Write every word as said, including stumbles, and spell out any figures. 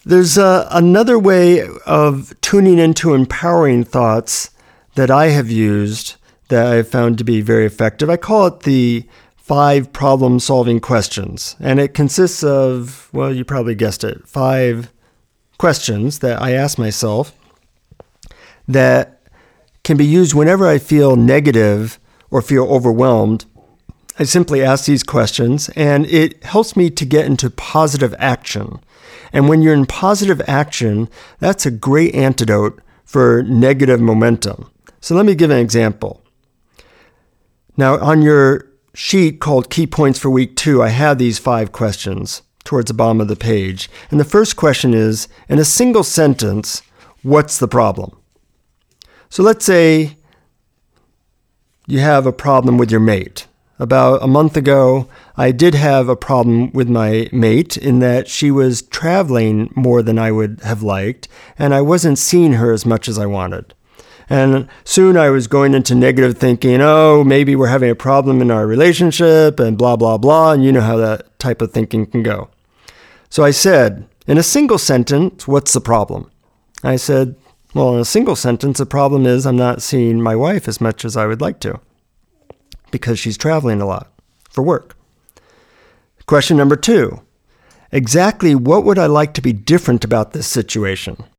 There's uh, another way of tuning into empowering thoughts that I have used that I found to be very effective. I call it the five problem-solving questions. And it consists of, well, you probably guessed it, five questions that I ask myself that can be used whenever I feel negative or feel overwhelmed. I simply ask these questions, and it helps me to get into positive action. And when you're in positive action, that's a great antidote for negative momentum. So let me give an example. Now, on your sheet called Key Points for Week Two, I have these five questions towards the bottom of the page. And the first question is, in a single sentence, what's the problem? So let's say you have a problem with your mate. About a month ago, I did have a problem with my mate in that she was traveling more than I would have liked, and I wasn't seeing her as much as I wanted. And soon I was going into negative thinking, oh, maybe we're having a problem in our relationship and blah, blah, blah. And you know how that type of thinking can go. So I said, in a single sentence, what's the problem? I said, well, in a single sentence, the problem is I'm not seeing my wife as much as I would like to because she's traveling a lot for work. Question number two, exactly what would I like to be different about this situation?